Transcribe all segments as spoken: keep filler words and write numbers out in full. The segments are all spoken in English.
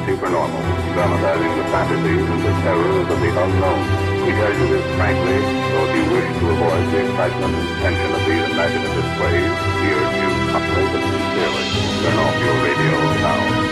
supernormal, dramatizing the fantasies and the terrors of the unknown. We tell you this frankly, so if you wish to avoid the excitement and tension of these imaginative plays, we urge you humbly but sincerely, turn off your radio now.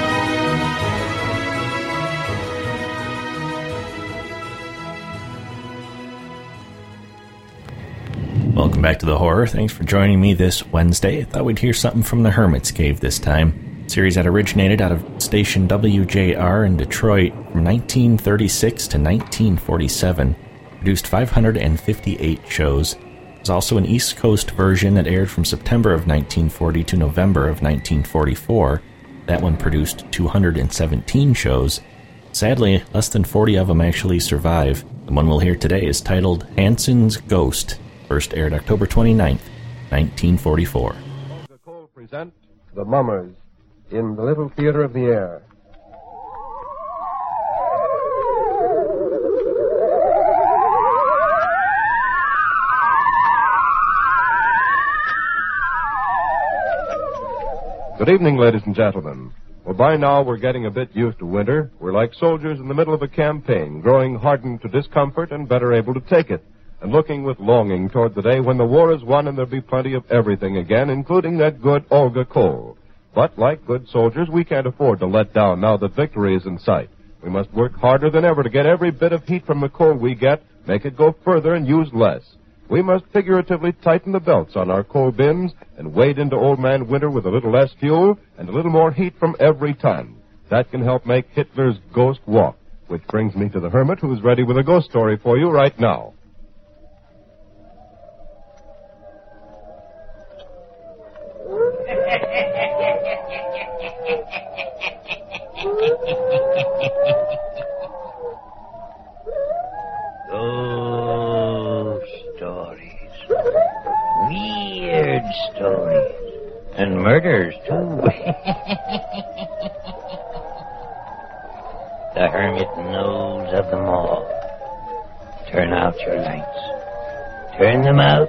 Welcome back to The Horror. Thanks for joining me this Wednesday. I thought we'd hear something from the Hermit's Cave this time. A series that originated out of station W J R in Detroit from nineteen thirty-six to nineteen forty-seven. Produced five hundred fifty-eight shows. There's also an East Coast version that aired from September of nineteen forty to November of nineteen forty-four. That one produced two hundred seventeen shows. Sadly, less than forty of them actually survive. The one we'll hear today is titled Hanson's Ghost. First aired October twenty-ninth, nineteen forty-four. Olga Cole present The Mummers in the Little Theater of the Air. Good evening, ladies and gentlemen. Well, by now we're getting a bit used to winter. We're like soldiers in the middle of a campaign, growing hardened to discomfort and better able to take it, and looking with longing toward the day when the war is won and there'll be plenty of everything again, including that good Olga Cole. But like good soldiers, we can't afford to let down now that victory is in sight. We must work harder than ever to get every bit of heat from the coal we get, make it go further and use less. We must figuratively tighten the belts on our coal bins and wade into old man winter with a little less fuel and a little more heat from every ton. That can help make Hitler's ghost walk, which brings me to the Hermit, who's ready with a ghost story for you right now. Ghost stories. Weird stories. And murders, too. The Hermit knows of them all. Turn out your lights. Turn them out.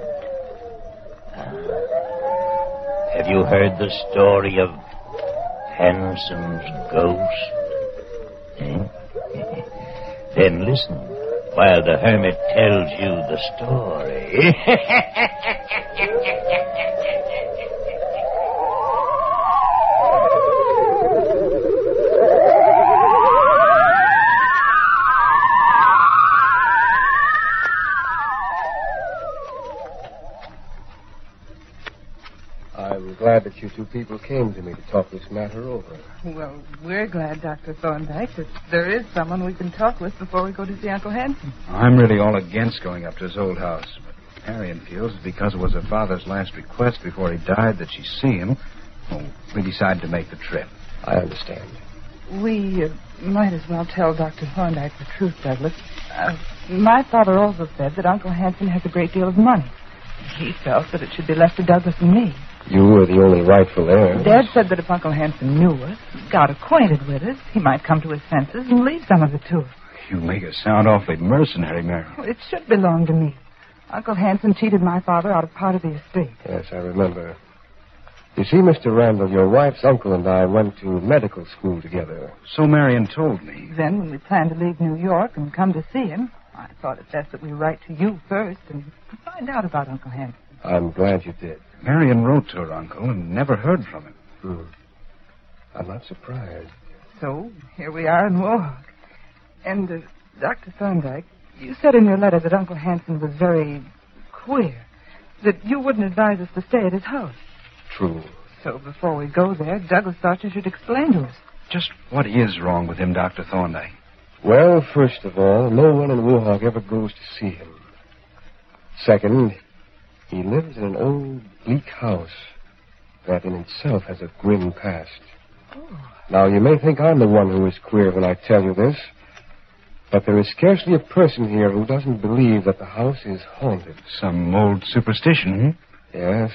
Have you heard the story of Hanson's ghost? Eh? Then listen while the Hermit tells you the story. I'm glad that you two people came to me to talk this matter over. Well, we're glad, Doctor Thorndyke, that there is someone we can talk with before we go to see Uncle Hanson. I'm really all against going up to his old house. But Marion feels that because it was her father's last request before he died that she see him, well, we decided to make the trip. I understand. We uh, might as well tell Doctor Thorndyke the truth, Douglas. Uh, my father also said that Uncle Hanson has a great deal of money. He felt that it should be left to Douglas and me. You were the only rightful heir. Dad said that if Uncle Hanson knew us, got acquainted with us, he might come to his senses and leave some of it to us. You make us sound awfully mercenary, Mary. Well, it should belong to me. Uncle Hanson cheated my father out of part of the estate. Yes, I remember. You see, Mister Randall, your wife's uncle and I went to medical school together. So Marion told me. Then, when we planned to leave New York and come to see him, I thought it best that we write to you first and find out about Uncle Hanson. I'm glad you did. Marion wrote to her uncle and never heard from him. Hmm. I'm not surprised. So, here we are in Mohawk. And, uh, Doctor Thorndyke, you said in your letter that Uncle Hanson was very queer, that you wouldn't advise us to stay at his house. True. So, before we go there, Douglas thought you should explain to us. Just what is wrong with him, Doctor Thorndyke? Well, first of all, no one in Mohawk ever goes to see him. Second, he lives in an old, bleak house that in itself has a grim past. Oh. Now, you may think I'm the one who is queer when I tell you this, but there is scarcely a person here who doesn't believe that the house is haunted. Some old superstition, hmm? Yes.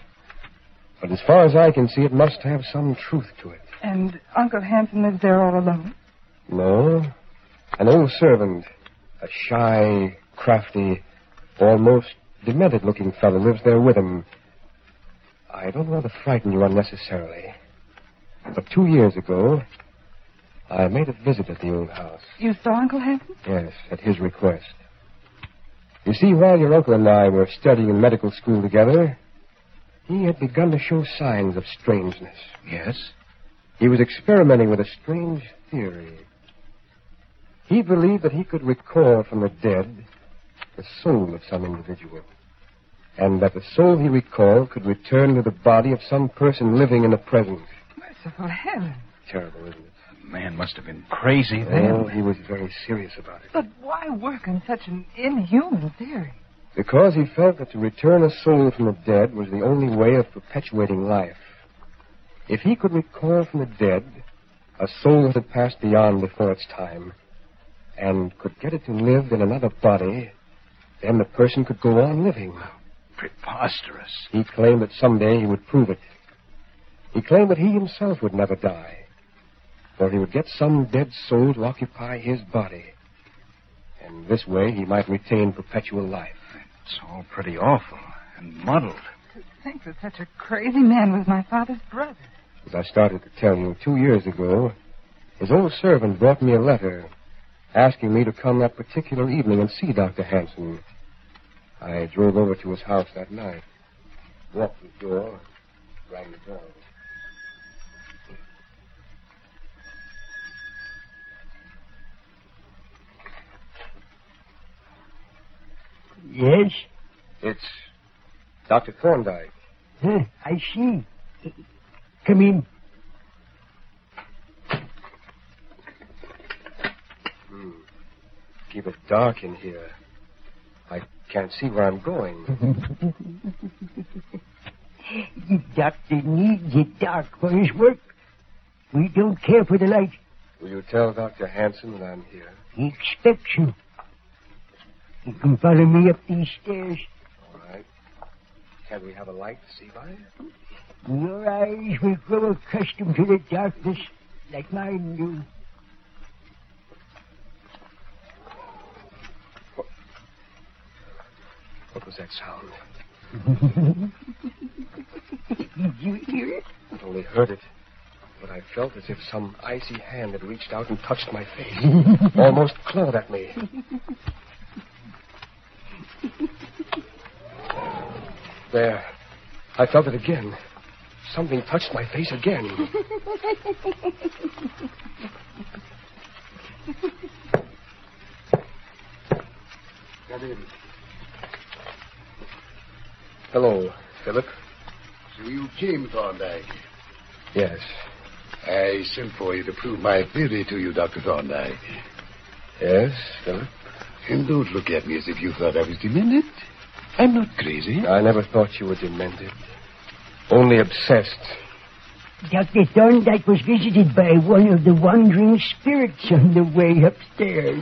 But as far as I can see, it must have some truth to it. And Uncle Hanson lives there all alone? No. An old servant, a shy, crafty, almost demented-looking fellow lives there with him. I don't want to frighten you unnecessarily, but two years ago, I made a visit at the old house. You saw Uncle Hanson? Yes, at his request. You see, while your uncle and I were studying in medical school together, he had begun to show signs of strangeness. Yes? He was experimenting with a strange theory. He believed that he could recall from the dead the soul of some individual, and that the soul he recalled could return to the body of some person living in the present. Merciful heaven. Terrible, isn't it? The man must have been crazy then. Oh, he was very serious about it. But why work on such an inhuman theory? Because he felt that to return a soul from the dead was the only way of perpetuating life. If he could recall from the dead a soul that had passed beyond before its time, and could get it to live in another body, then the person could go on living. Preposterous. He claimed that someday he would prove it. He claimed that he himself would never die, for he would get some dead soul to occupy his body. And this way he might retain perpetual life. It's all pretty awful and muddled. To think that such a crazy man was my father's brother. As I started to tell you, two years ago, his old servant brought me a letter asking me to come that particular evening and see Doctor Hanson. I drove over to his house that night, walked to the door, rang the bell. Yes? It's Doctor Thorndyke. Huh, I see. Come in. Hmm. Keep it dark in here. I can't see where I'm going. The doctor needs it dark for his work. We don't care for the light. Will you tell Doctor Hanson that I'm here? He expects you. You can follow me up these stairs. All right. Can we have a light to see by? Your eyes will grow accustomed to the darkness like mine do. What, what was that sound? Did you hear it? I only heard it, but I felt as if some icy hand had reached out and touched my face, almost clawed at me. There. I felt it again. Something touched my face again. Come in. Hello, Philip. So you came, Thorndyke. Yes. I sent for you to prove my theory to you, Doctor Thorndyke. Yes, Philip? And don't look at me as if you thought I was demented. I'm not crazy. I never thought you were demented. Only obsessed. Doctor Thorndyke was visited by one of the wandering spirits on the way upstairs.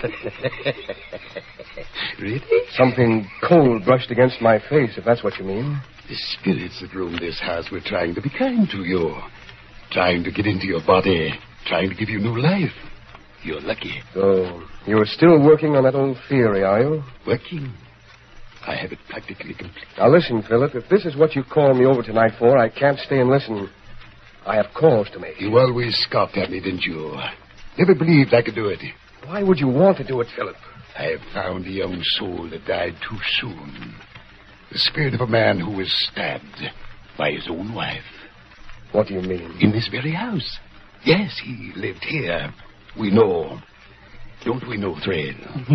Really? Something cold brushed against my face, if that's what you mean. The spirits that roam this house were trying to be kind to you. Trying to get into your body. Trying to give you new life. You're lucky. So, you're still working on that old theory, are you? Working? I have it practically complete. Now listen, Philip, if this is what you called me over tonight for, I can't stay and listen. I have calls to make. You always scoffed at me, didn't you? Never believed I could do it. Why would you want to do it, Philip? I have found a young soul that died too soon. The spirit of a man who was stabbed by his own wife. What do you mean? In this very house. Yes, he lived here. We know. Don't we know, Thread?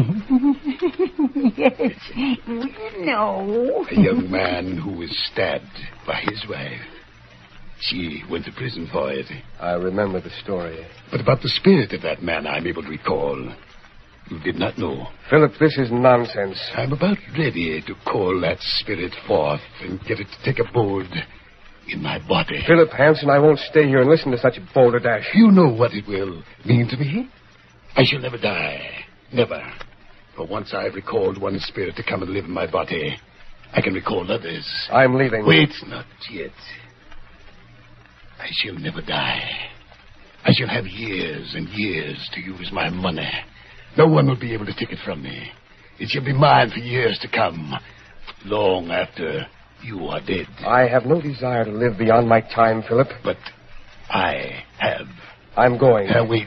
Yes, we know. A young man who was stabbed by his wife. She went to prison for it. I remember the story. But about the spirit of that man, I'm able to recall. You did not know. Philip, this is nonsense. I'm about ready to call that spirit forth and get it to take abode in my body. Philip Hanson, I won't stay here and listen to such balderdash. You know what it will mean to me? I shall never die. Never. For once I've recalled one spirit to come and live in my body, I can recall others. I'm leaving. Wait, not yet. I shall never die. I shall have years and years to use my money. No one will be able to take it from me. It shall be mine for years to come, long after you are dead. I have no desire to live beyond my time, Philip. But I have. I'm going. Uh, wait.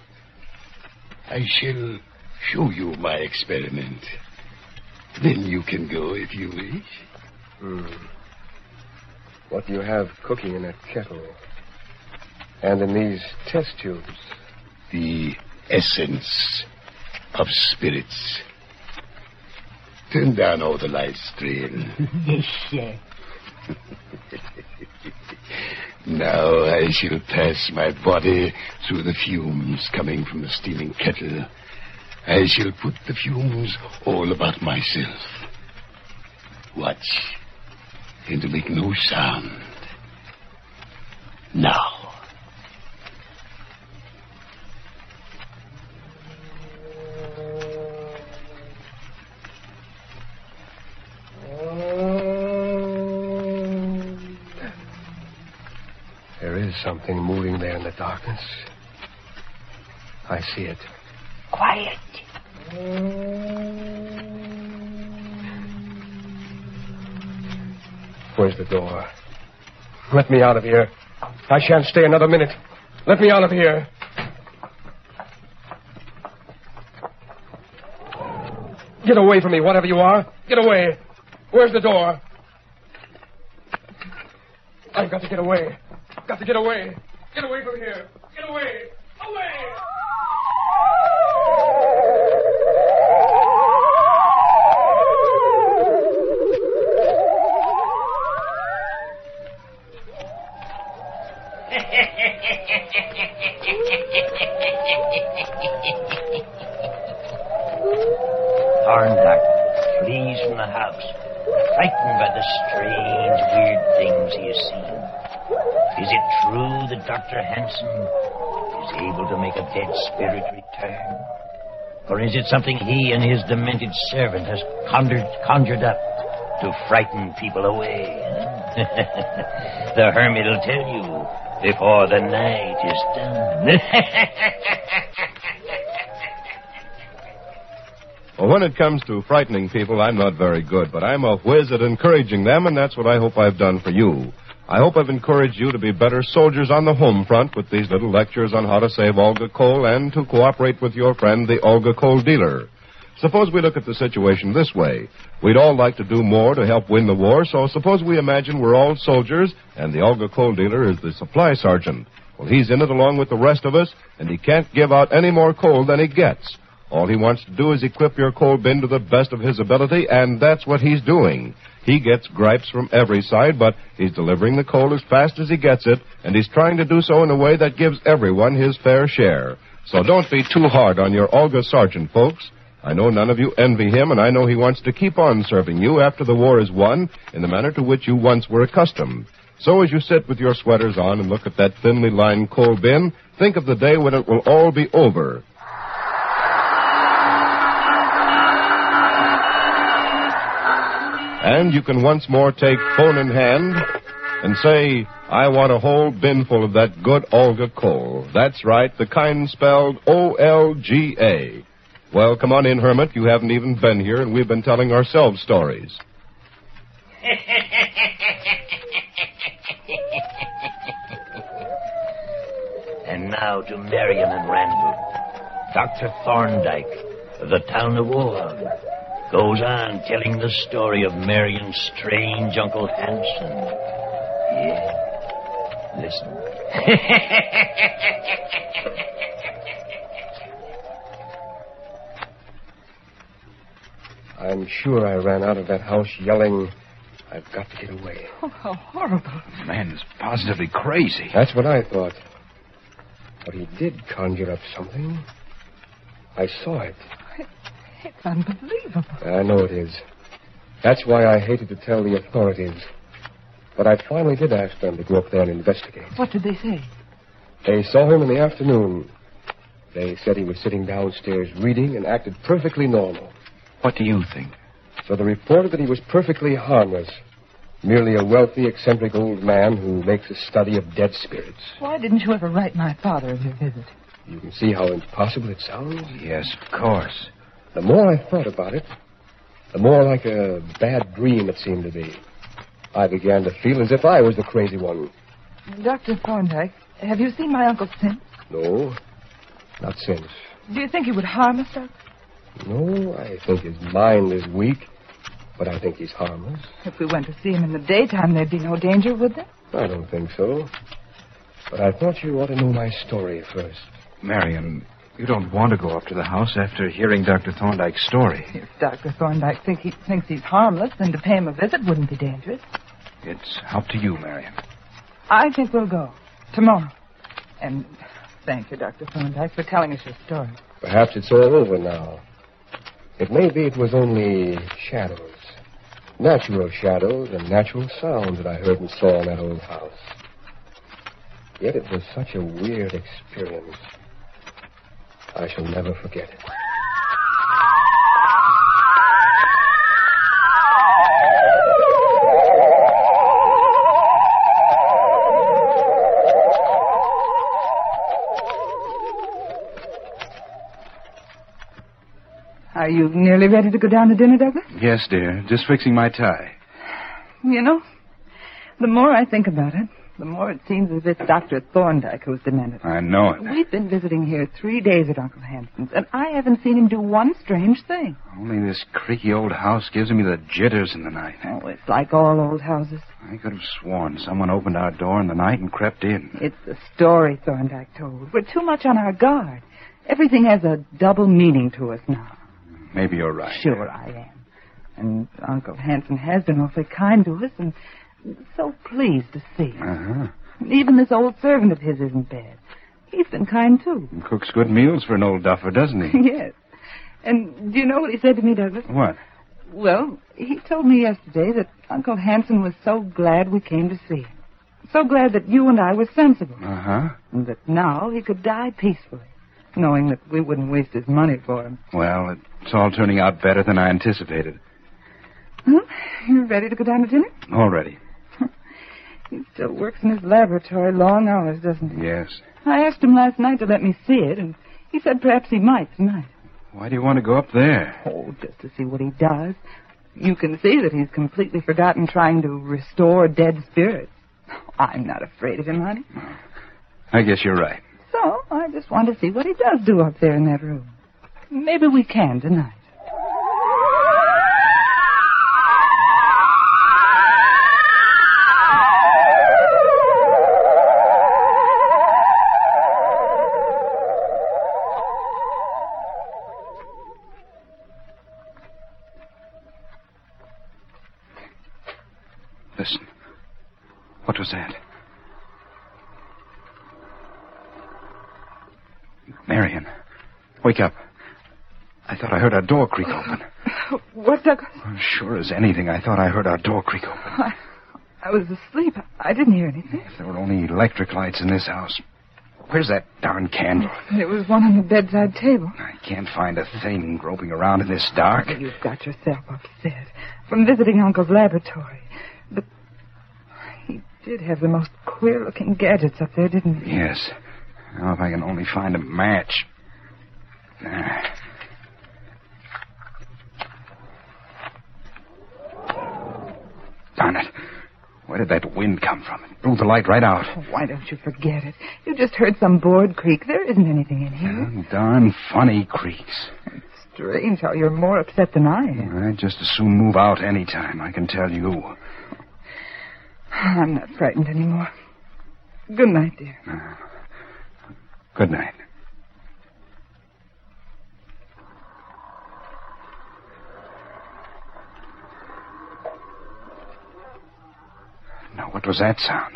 I shall show you my experiment. Then you can go if you wish. Hmm. What do you have cooking in that kettle? And in these test tubes? The essence of spirits. Turn down all the lights, Strail. Yes, sir. Now I shall pass my body through the fumes coming from the steaming kettle. I shall put the fumes all about myself. Watch, and to make no sound. Now. There is something moving there in the darkness. I see it. Quiet. Where's the door? Let me out of here. I shan't stay another minute. Let me out of here. Get away from me, whatever you are. Get away. Where's the door? I've got to get away. Got to get away. Get away from here. Get away. Away! Thorndyke flees from the house, frightened by the strange, weird things he has seen. Is it true that Doctor Hansen is able to make a dead spirit return? Or is it something he and his demented servant has conjured, conjured up to frighten people away? The hermit will tell you before the night is done. Well, when it comes to frightening people, I'm not very good, but I'm a whiz at encouraging them, and that's what I hope I've done for you. I hope I've encouraged you to be better soldiers on the home front with these little lectures on how to save Olga coal and to cooperate with your friend, the Olga coal dealer. Suppose we look at the situation this way. We'd all like to do more to help win the war, so suppose we imagine we're all soldiers and the Olga coal dealer is the supply sergeant. Well, he's in it along with the rest of us, and he can't give out any more coal than he gets. All he wants to do is equip your coal bin to the best of his ability, and that's what he's doing. He gets gripes from every side, but he's delivering the coal as fast as he gets it, and he's trying to do so in a way that gives everyone his fair share. So don't be too hard on your Olga sergeant, folks. I know none of you envy him, and I know he wants to keep on serving you after the war is won in the manner to which you once were accustomed. So as you sit with your sweaters on and look at that thinly lined coal bin, think of the day when it will all be over. And you can once more take phone in hand and say, I want a whole bin full of that good Olga coal. That's right, the kind spelled O L G A. Well, come on in, Hermit. You haven't even been here, and we've been telling ourselves stories. And now to Marion and Randall. Doctor Thorndyke of the town of Warren goes on telling the story of Marion's strange Uncle Hansen. Yeah, listen. I'm sure I ran out of that house yelling, I've got to get away. Oh, how horrible. The man is positively crazy. That's what I thought. But he did conjure up something. I saw it. It's unbelievable. I know it is. That's why I hated to tell the authorities. But I finally did ask them to go up there and investigate. What did they say? They saw him in the afternoon. They said he was sitting downstairs reading and acted perfectly normal. What do you think? So they reported that he was perfectly harmless. Merely a wealthy, eccentric old man who makes a study of dead spirits. Why didn't you ever write my father of your visit? You can see how impossible it sounds. Yes, of course. The more I thought about it, the more like a bad dream it seemed to be. I began to feel as if I was the crazy one. Doctor Thorndyke, have you seen my uncle since? No, not since. Do you think he would harm us, Doug? No, I think his mind is weak, but I think he's harmless. If we went to see him in the daytime, there'd be no danger, would there? I don't think so. But I thought you ought to know my story first. Marion, you don't want to go up to the house after hearing Doctor Thorndyke's story. If Doctor Thorndyke think he, thinks he's harmless, then to pay him a visit wouldn't be dangerous. It's up to you, Marion. I think we'll go. Tomorrow. And thank you, Doctor Thorndyke, for telling us your story. Perhaps it's all over now. It may be it was only shadows. Natural shadows and natural sounds that I heard and saw in that old house. Yet it was such a weird experience. I shall never forget it. Are you nearly ready to go down to dinner, Douglas? Yes, dear. Just fixing my tie. You know, the more I think about it, the more it seems as if Doctor Thorndyke who's demented. I know it. We've been visiting here three days at Uncle Hanson's, and I haven't seen him do one strange thing. Only this creaky old house gives me the jitters in the night. Oh, it's like all old houses. I could have sworn someone opened our door in the night and crept in. It's the story Thorndyke told. We're too much on our guard. Everything has a double meaning to us now. Maybe you're right. Sure I am. And Uncle Hanson has been awfully kind to us and so pleased to see us. Uh-huh. Even this old servant of his isn't bad. He's been kind, too. He cooks good meals for an old duffer, doesn't he? Yes. And do you know what he said to me, Douglas? What? Well, he told me yesterday that Uncle Hanson was so glad we came to see him. So glad that you and I were sensible. Uh-huh. And that now he could die peacefully, knowing that we wouldn't waste his money for him. Well, it's all turning out better than I anticipated. Well, you ready to go down to dinner? Already. He still works in his laboratory long hours, doesn't he? Yes. I asked him last night to let me see it, and he said perhaps he might tonight. Why do you want to go up there? Oh, just to see what he does. You can see that he's completely forgotten trying to restore dead spirits. I'm not afraid of him, honey. I guess you're right. So, I just want to see what he does do up there in that room. Maybe we can tonight. Listen. What was that? Marion, wake up. I thought I heard our door creak open. What, Douglas? Sure as anything, I thought I heard our door creak open. I, I was asleep. I didn't hear anything. If there were only electric lights in this house. Where's that darn candle? There was one on the bedside table. I can't find a thing groping around in this dark. Well, you've got yourself upset from visiting Uncle's laboratory. But he did have the most queer-looking gadgets up there, didn't he? Yes. Now, if I can only find a match. Ah. Darn it. Where did that wind come from? It blew the light right out. Oh, why don't you forget it? You just heard some board creak. There isn't anything in here. Oh, darn funny creaks. It's strange how you're more upset than I am. I'd just as soon move out any time, I can tell you. I'm not frightened anymore. Good night, dear. Uh, good night. Now, what was that sound?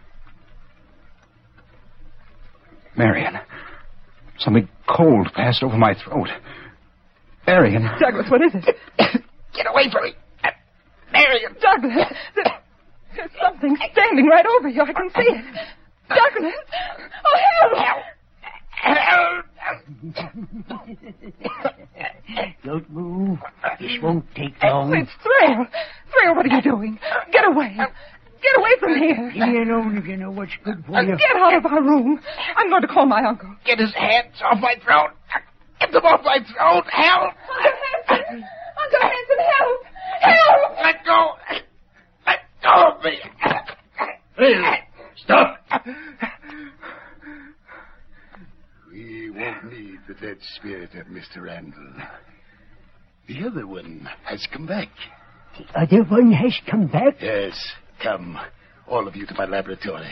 Marion. Something cold passed over my throat. Marion. Douglas, what is it? Get away from me. Marion. Douglas. There's something standing right over you. I can see it. Douglas. Oh, help. Help. Don't move. This won't take long. It's Thrale. Thrale, what are you doing? Get away. Get away from here. Leave me alone if you know what's good for you. Get out of our room. I'm going to call my uncle. Get his hands off my throat. Get them off my throat. Help. Uncle Hanson. Uncle Hanson, help. Help. Let go. Let go of me. Hey, stop. He won't need the dead spirit of Mister Randall. The other one has come back. The other one has come back? Yes. Come, all of you to my laboratory.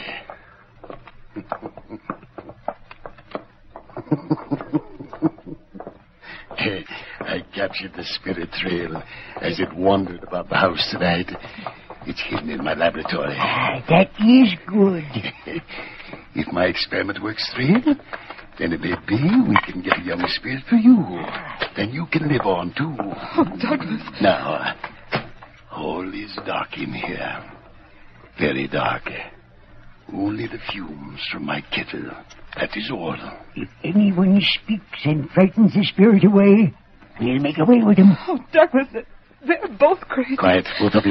I captured the spirit trail as it wandered about the house tonight. It's hidden in my laboratory. Ah, that is good. If my experiment works straight, then it may be we can get a young spirit for you. Then you can live on, too. Oh, Douglas. Now, all is dark in here. Very dark. Only the fumes from my kettle. That is all. If anyone speaks and frightens the spirit away, we'll make away with him. Oh, Douglas, they're both crazy. Quiet, both of you.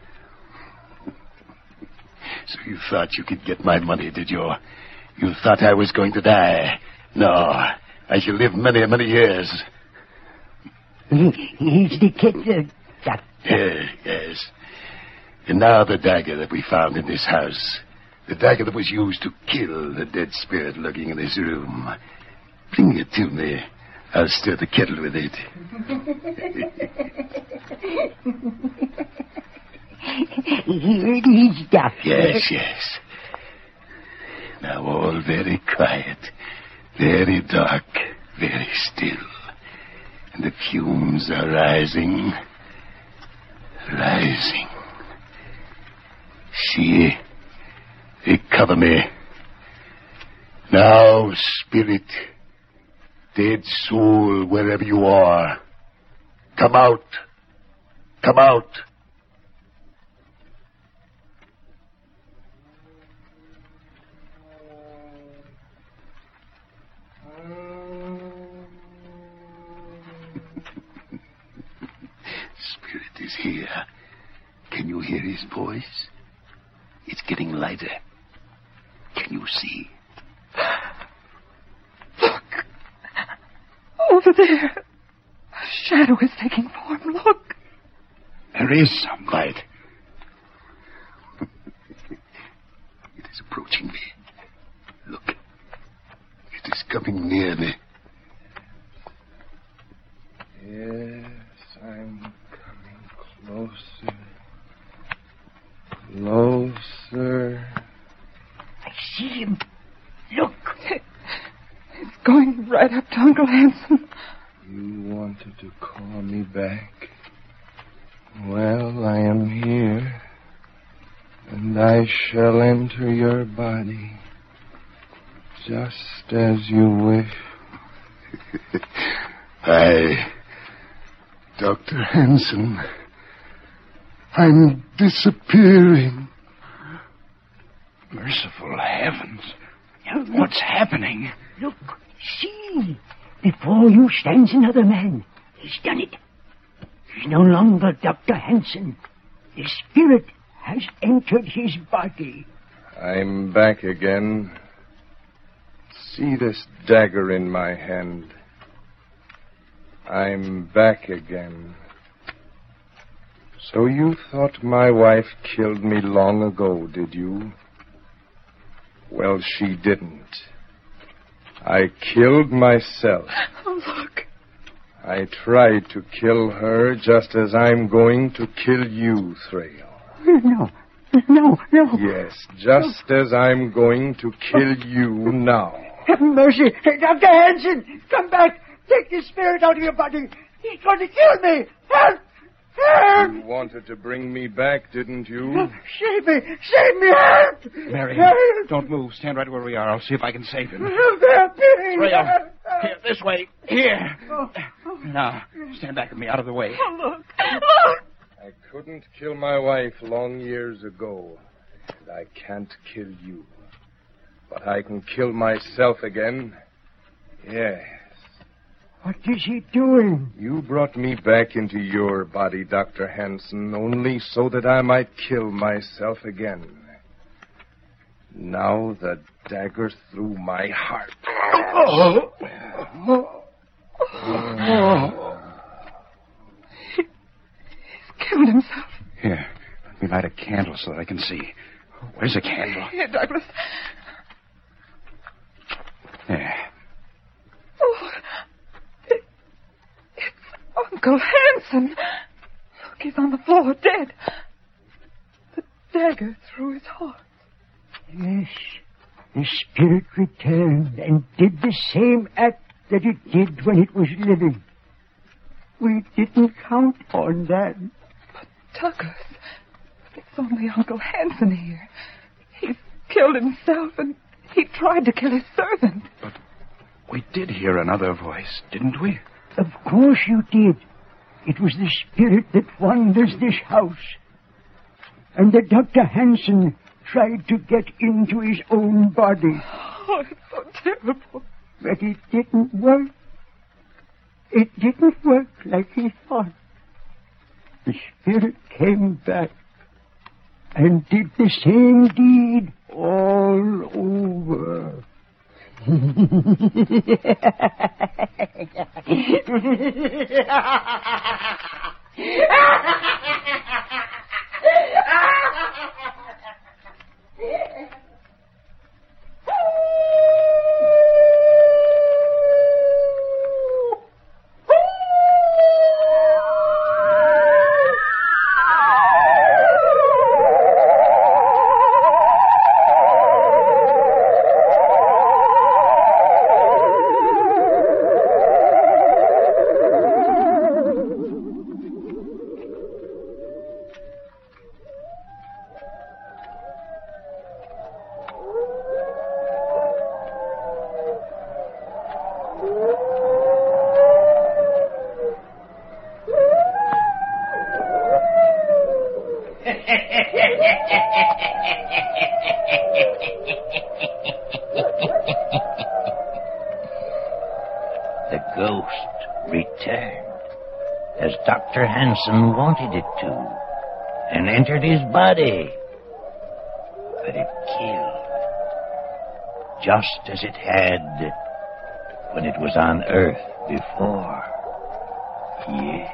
So you thought you could get my money, did you? You thought I was going to die. No, I shall live many, many years. He's the kettle, Doctor. Yes, yes. And now the dagger that we found in this house. The dagger that was used to kill the dead spirit lurking in this room. Bring it to me. I'll stir the kettle with it. Here it is, Doctor. Yes, yes. Now all very quiet, very dark, very still. And the fumes are rising, rising. See, they cover me. Now, spirit, dead soul, wherever you are, come out, come out. Spirit is here. Can you hear his voice? It's getting lighter. Can you see? Look. Over there. A shadow is taking form. Look. There is some light. It is approaching me. Look. It is coming near me. Yes, I'm coming closer. Closer. I see him. Look. It's going right up to Uncle Hanson. You wanted to call me back. Well, I am here. And I shall enter your body. Just as you wish. I... Doctor Hanson, I'm disappearing. Merciful heavens. What's happening? Look, see. Before you stands another man. He's done it. He's no longer Doctor Hanson. The spirit has entered his body. I'm back again. See this dagger in my hand. I'm back again. So you thought my wife killed me long ago, did you? Well, she didn't. I killed myself. Oh, look. I tried to kill her just as I'm going to kill you, Thrale. No, no, no. Yes, just no. as I'm going to kill you now. Have mercy. Doctor Hanson, come back. Take the spirit out of your body. He's going to kill me. Help! Help! You wanted to bring me back, didn't you? Save me! Save me! Help! Mary, help! Don't move. Stand right where we are. I'll see if I can save him. Help! Help! Thrale, here, this way. Here. Oh. Now, stand back with me, out of the way. Oh, look. Look! I couldn't kill my wife long years ago, and I can't kill you. But I can kill myself again. Yes. What is he doing? You brought me back into your body, Doctor Hanson, only so that I might kill myself again. Now the dagger through my heart. Oh. Oh. Oh. He, he's killed himself. Here, let me light a candle so that I can see. Where's a candle? Here, Douglas. There. Uncle Hansen! Look, he's on the floor, dead. The dagger through his heart. Yes, the spirit returned and did the same act that it did when it was living. We didn't count on that. But, Douglas, it's only Uncle Hansen here. He's killed himself, and he tried to kill his servant. But we did hear another voice, didn't we? Of course you did. It was the spirit that wanders this house. And that Doctor Hansen tried to get into his own body. Oh, it's so terrible. But it didn't work. It didn't work like he thought. The spirit came back and did the same deed all over. The ghost returned, as Doctor Hansen wanted it to, and entered his body. But it killed, just as it had when it was on Earth before. Yes.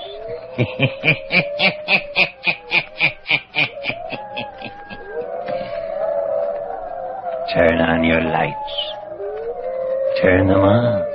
Turn on your lights. Turn them on.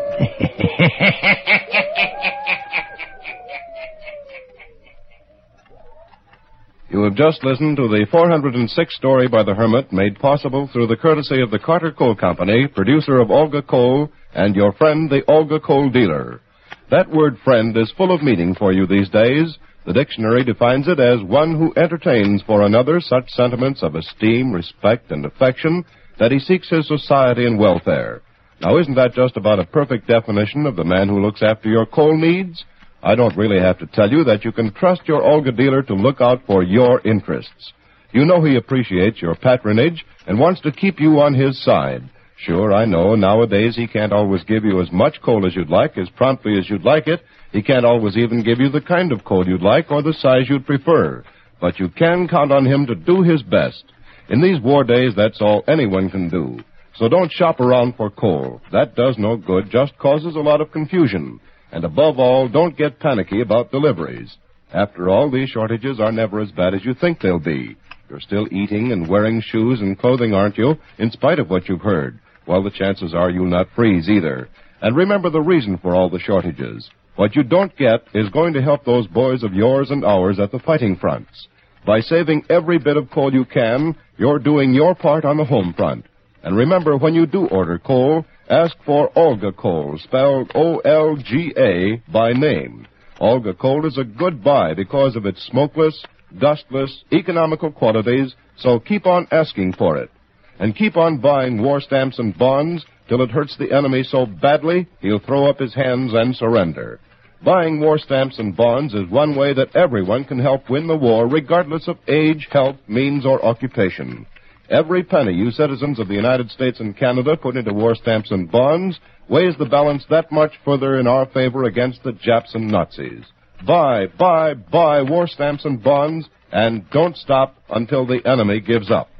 You have just listened to the four hundred sixth story by The Hermit, made possible through the courtesy of the Carter Coal Company, producer of Olga Coal, and your friend, the Olga Coal dealer. That word friend is full of meaning for you these days. The dictionary defines it as one who entertains for another such sentiments of esteem, respect, and affection that he seeks his society and welfare. Now, isn't that just about a perfect definition of the man who looks after your coal needs? I don't really have to tell you that you can trust your Olga dealer to look out for your interests. You know he appreciates your patronage and wants to keep you on his side. Sure, I know nowadays he can't always give you as much coal as you'd like, as promptly as you'd like it. He can't always even give you the kind of coal you'd like or the size you'd prefer. But you can count on him to do his best. In these war days, that's all anyone can do. So don't shop around for coal. That does no good, just causes a lot of confusion. And above all, don't get panicky about deliveries. After all, these shortages are never as bad as you think they'll be. You're still eating and wearing shoes and clothing, aren't you, in spite of what you've heard? Well, the chances are you'll not freeze either. And remember the reason for all the shortages. What you don't get is going to help those boys of yours and ours at the fighting fronts. By saving every bit of coal you can, you're doing your part on the home front. And remember, when you do order coal, ask for Olga Coal, spelled O L G A, by name. Olga Coal is a good buy because of its smokeless, dustless, economical qualities, so keep on asking for it. And keep on buying war stamps and bonds till it hurts the enemy so badly he'll throw up his hands and surrender. Buying war stamps and bonds is one way that everyone can help win the war, regardless of age, health, means, or occupation. Every penny you citizens of the United States and Canada put into war stamps and bonds weighs the balance that much further in our favor against the Japs and Nazis. Buy, buy, buy war stamps and bonds, and don't stop until the enemy gives up.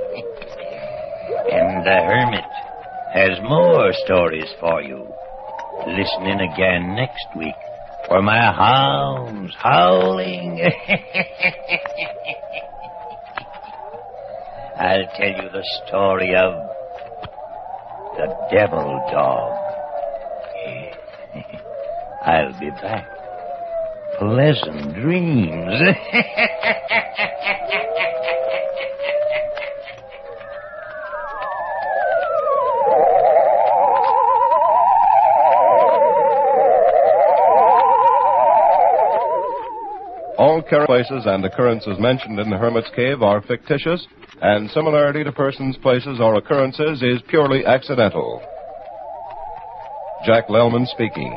And the Hermit has more stories for you. Listen in again next week for my hounds howling. I'll tell you the story of the devil dog. I'll be back. Pleasant dreams. All character places and occurrences mentioned in the Hermit's Cave are fictitious, and similarity to persons, places, or occurrences is purely accidental. Jack Lellman speaking.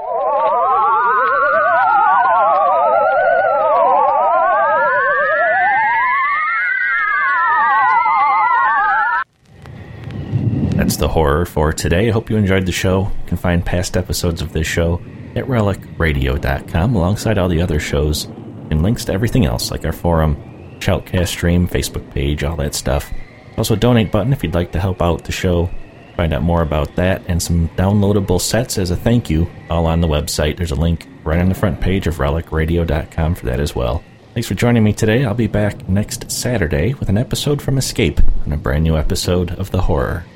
That's the horror for today. I hope you enjoyed the show. You can find past episodes of this show at relic radio dot com alongside all the other shows and links to everything else like our forum, Shoutcast stream, Facebook page, all that stuff. Also a donate button if you'd like to help out the show. Find out more about that and some downloadable sets as a thank you all on the website. There's a link right on the front page of relic radio dot com for that as well. Thanks for joining me today. I'll be back next Saturday with an episode from Escape and a brand new episode of The Horror.